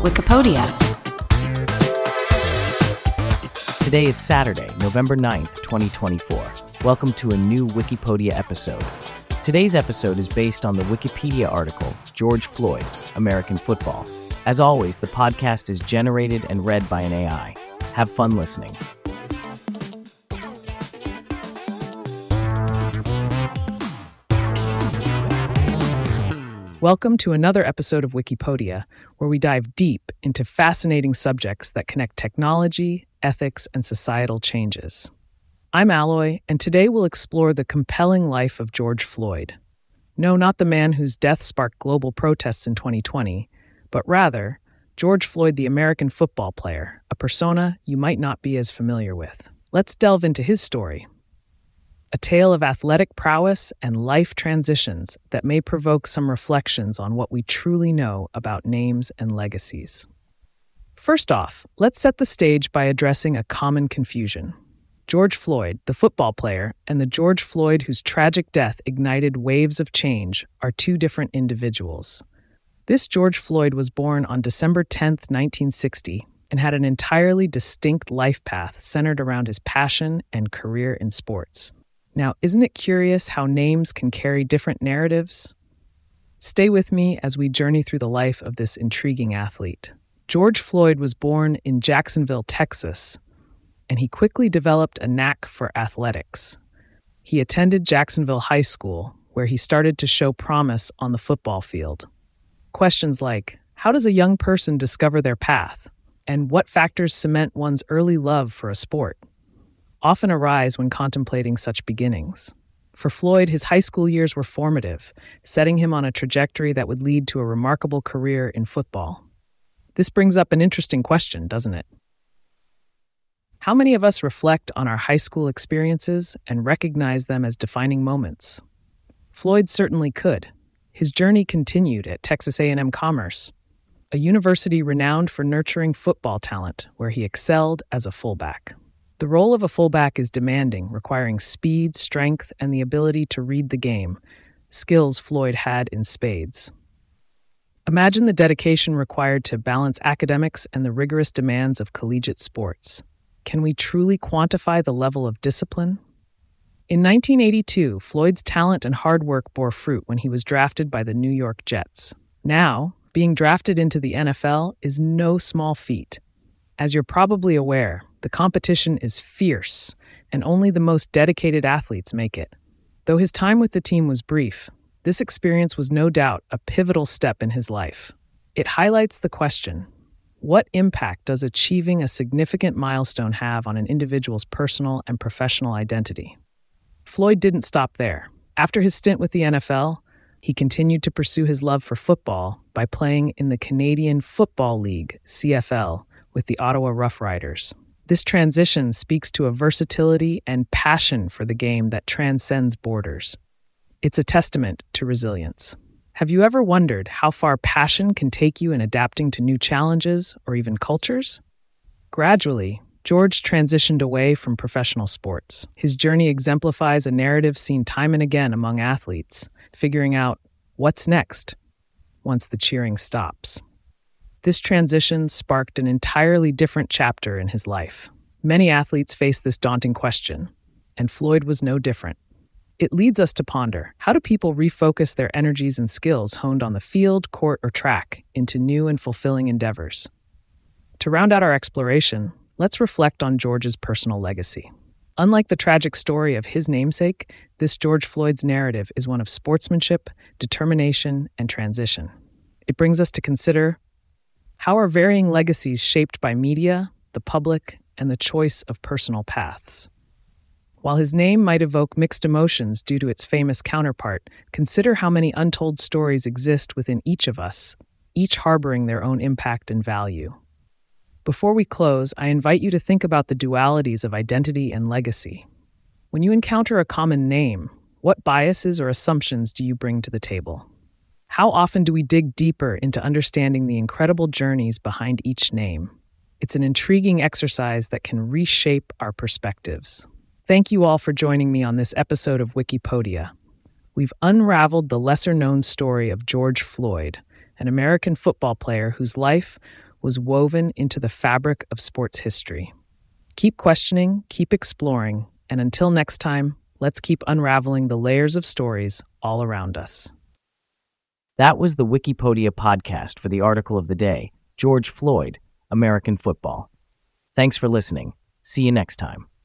Wikipedia. Today is Saturday, November 9th, 2024. Welcome to a new Wikipedia episode. Today's episode is based on the Wikipedia article, George Floyd, American Football. As always, the podcast is generated and read by an AI. Have fun listening. Welcome to another episode of Wikipedia, where we dive deep into fascinating subjects that connect technology, ethics, and societal changes. I'm Alloy, and today we'll explore the compelling life of George Floyd. No, not the man whose death sparked global protests in 2020, but rather, George Floyd, the American football player, a persona you might not be as familiar with. Let's delve into his story. A tale of athletic prowess and life transitions that may provoke some reflections on what we truly know about names and legacies. First off, let's set the stage by addressing a common confusion. George Floyd, the football player, and the George Floyd whose tragic death ignited waves of change are two different individuals. This George Floyd was born on December 10, 1960, and had an entirely distinct life path centered around his passion and career in sports. Now, isn't it curious how names can carry different narratives? Stay with me as we journey through the life of this intriguing athlete. George Floyd was born in Jacksonville, Texas, and he quickly developed a knack for athletics. He attended Jacksonville High School, where he started to show promise on the football field. Questions like, how does a young person discover their path? And what factors cement one's early love for a sport? Often arise when contemplating such beginnings. For Floyd, his high school years were formative, setting him on a trajectory that would lead to a remarkable career in football. This brings up an interesting question, doesn't it? How many of us reflect on our high school experiences and recognize them as defining moments? Floyd certainly could. His journey continued at Texas A&M Commerce, a university renowned for nurturing football talent, where he excelled as a fullback. The role of a fullback is demanding, requiring speed, strength, and the ability to read the game, skills Floyd had in spades. Imagine the dedication required to balance academics and the rigorous demands of collegiate sports. Can we truly quantify the level of discipline? In 1982, Floyd's talent and hard work bore fruit when he was drafted by the New York Jets. Now, being drafted into the NFL is no small feat. As you're probably aware, the competition is fierce, and only the most dedicated athletes make it. Though his time with the team was brief, this experience was no doubt a pivotal step in his life. It highlights the question, what impact does achieving a significant milestone have on an individual's personal and professional identity? Floyd didn't stop there. After his stint with the NFL, he continued to pursue his love for football by playing in the Canadian Football League, CFL, with the Ottawa Rough Riders. This transition speaks to a versatility and passion for the game that transcends borders. It's a testament to resilience. Have you ever wondered how far passion can take you in adapting to new challenges or even cultures? Gradually, George transitioned away from professional sports. His journey exemplifies a narrative seen time and again among athletes, figuring out what's next once the cheering stops. This transition sparked an entirely different chapter in his life. Many athletes face this daunting question, and Floyd was no different. It leads us to ponder, how do people refocus their energies and skills honed on the field, court, or track into new and fulfilling endeavors? To round out our exploration, let's reflect on George's personal legacy. Unlike the tragic story of his namesake, this George Floyd's narrative is one of sportsmanship, determination, and transition. It brings us to consider, how are varying legacies shaped by media, the public, and the choice of personal paths? While his name might evoke mixed emotions due to its famous counterpart, consider how many untold stories exist within each of us, each harboring their own impact and value. Before we close, I invite you to think about the dualities of identity and legacy. When you encounter a common name, what biases or assumptions do you bring to the table? How often do we dig deeper into understanding the incredible journeys behind each name? It's an intriguing exercise that can reshape our perspectives. Thank you all for joining me on this episode of Wikipedia. We've unraveled the lesser-known story of George Floyd, an American football player whose life was woven into the fabric of sports history. Keep questioning, keep exploring, and until next time, let's keep unraveling the layers of stories all around us. That was the Wikipedia podcast for the article of the day, George Floyd, American Football. Thanks for listening. See you next time.